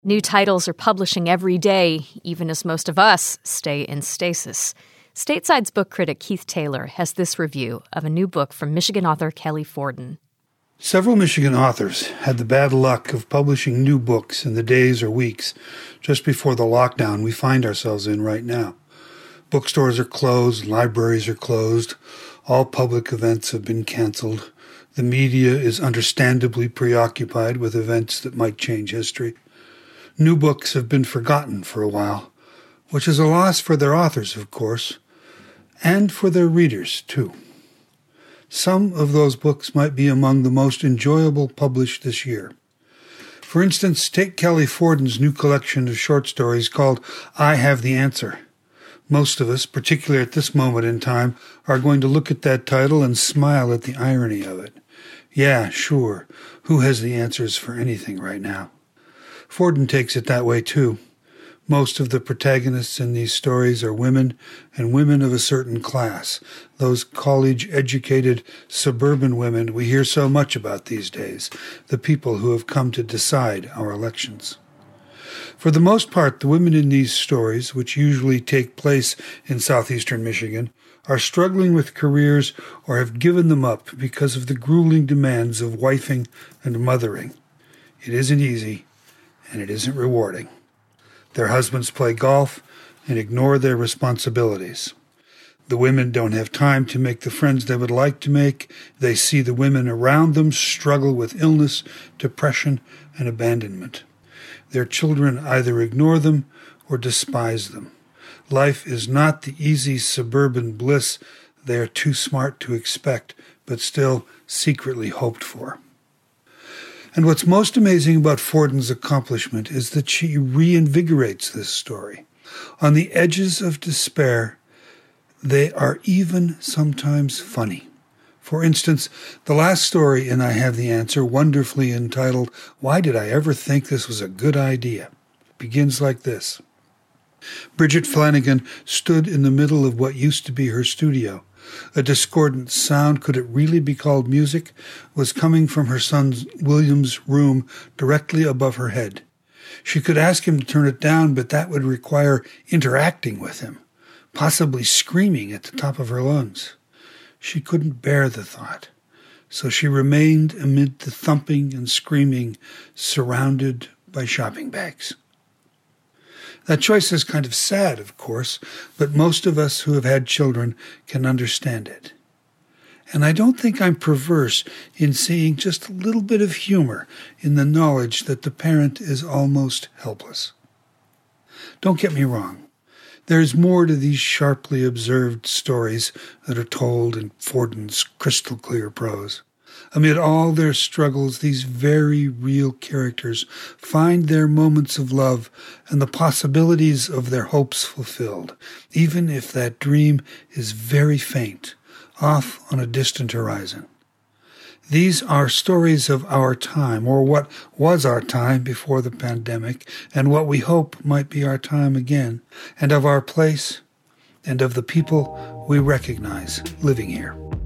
New titles are publishing every day, even as most of us stay in stasis. Stateside's book critic Keith Taylor has this review of a new book from Michigan author Kelly Forden. Several Michigan authors had the bad luck of publishing new books in the days or weeks just before the lockdown we find ourselves in right now. Bookstores are closed, libraries are closed, all public events have been canceled. The media is understandably preoccupied with events that might change history. New books have been forgotten for a while, which is a loss for their authors, of course, and for their readers, too. Some of those books might be among the most enjoyable published this year. For instance, take Kelly Forden's new collection of short stories called I Have the Answer. Most of us, particularly at this moment in time, are going to look at that title and smile at the irony of it. Yeah, sure, who has the answers for anything right now? Forden takes it that way, too. Most of the protagonists in these stories are women, and women of a certain class, those college-educated suburban women we hear so much about these days, the people who have come to decide our elections. For the most part, the women in these stories, which usually take place in southeastern Michigan, are struggling with careers or have given them up because of the grueling demands of wifing and mothering. It isn't easy, and it isn't rewarding. Their husbands play golf and ignore their responsibilities. The women don't have time to make the friends they would like to make. They see the women around them struggle with illness, depression, and abandonment. Their children either ignore them or despise them. Life is not the easy suburban bliss they are too smart to expect, but still secretly hoped for. And what's most amazing about Forden's accomplishment is that she reinvigorates this story. On the edges of despair, they are even sometimes funny. For instance, the last story in I Have the Answer, wonderfully entitled, Why Did I Ever Think This Was a Good Idea?, begins like this. Bridget Flanagan stood in the middle of what used to be her studio. A discordant sound, could it really be called music, was coming from her son William's room directly above her head. She could ask him to turn it down, but that would require interacting with him, possibly screaming at the top of her lungs. She couldn't bear the thought, so she remained amid the thumping and screaming, surrounded by shopping bags. That choice is kind of sad, of course, but most of us who have had children can understand it. And I don't think I'm perverse in seeing just a little bit of humor in the knowledge that the parent is almost helpless. Don't get me wrong. There's more to these sharply observed stories that are told in Forden's crystal-clear prose. Amid all their struggles, these very real characters find their moments of love and the possibilities of their hopes fulfilled, even if that dream is very faint, off on a distant horizon. These are stories of our time, or what was our time before the pandemic, and what we hope might be our time again, and of our place, and of the people we recognize living here.